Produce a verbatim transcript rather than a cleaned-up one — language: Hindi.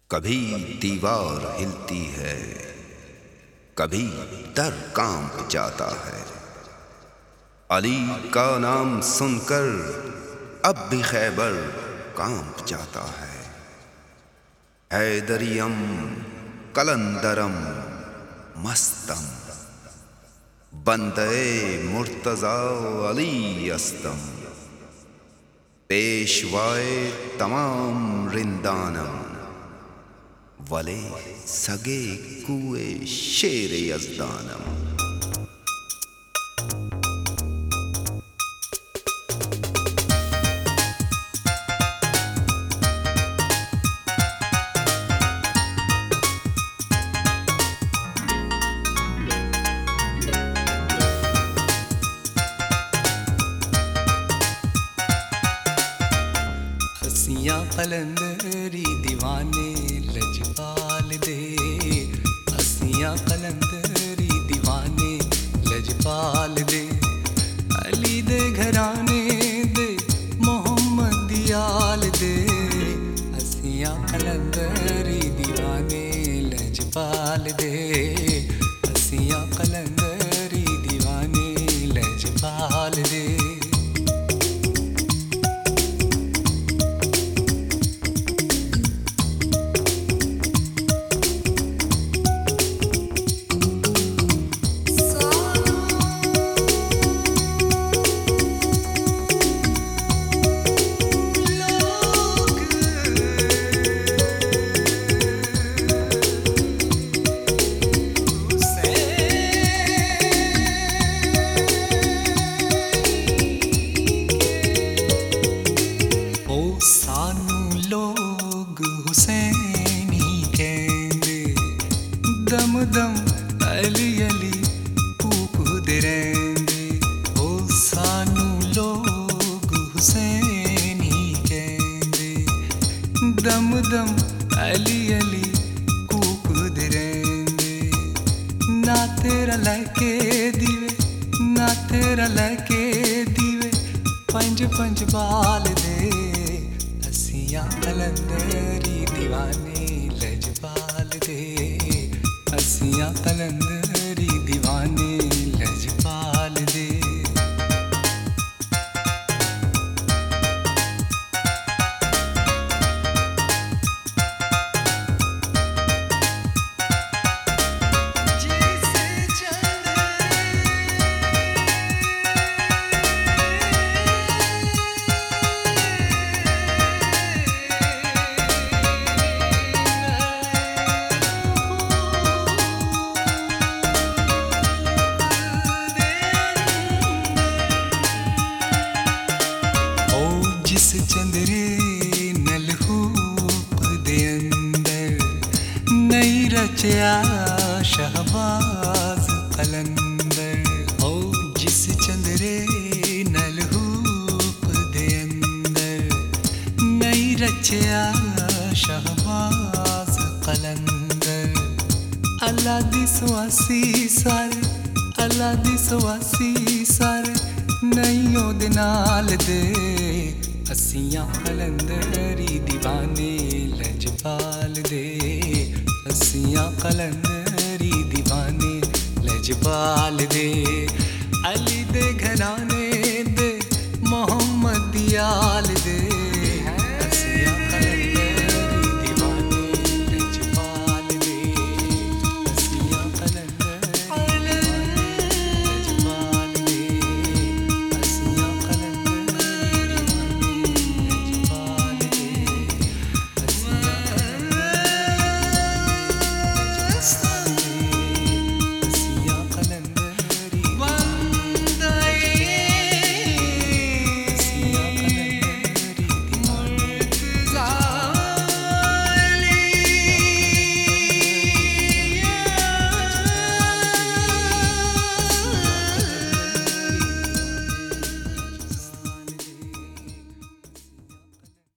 कभी दीवार हिलती है, कभी दर कांप जाता है। अली का नाम सुनकर अब भी खैबर कांप जाता है। हैदरियम कलंदरम मस्तम, बंदे मुर्तजा अली अस्तम, पेशवाए तमाम रिंदानम, वले सगे कुए शेर यज़दानम। हसियां कलंदरी दीवाने लजपाल दे, हसियां कलंदरी दीवाने लजपाल दे। अली दे घराने दे मोहम्मद याल दे, हसियां कलंदरी दीवाने लजपाल दे, हसियां कलंदरी दीवाने लजपाल दे। सानू लोग हुसैनी कहंदे, दम दम अली अली फूकदे रहिंदे। ओ सानू लोग हुसैनी कहंदे, दम दम अली अली फूकदे रहिंदे। ना तेरा लैके दीवे, ना तेरा लैके दीवे, पंज पंज बाल दे। हसियां कलंदरी दीवाने लजपाल दे, हसियां कलंदरी दीवाने लजपाल दे। जिस चंदरे नलहूक दे अंदर नहीं रचया शहबाज कलंदर। ओ जिस चंदरे नलहूक दे अंदर नहीं रचया शहबाज कलंदर। अल्लाह दी सुआसी सारे, अल्लाह दी सुआसी सारे नहीं ओदे नाल दे। हसियां कलंदरी दीवाने लजपाल दे, हसियां कलंदरी दीवाने लजपाल दे। अली दे घराने दे मोहम्मद याल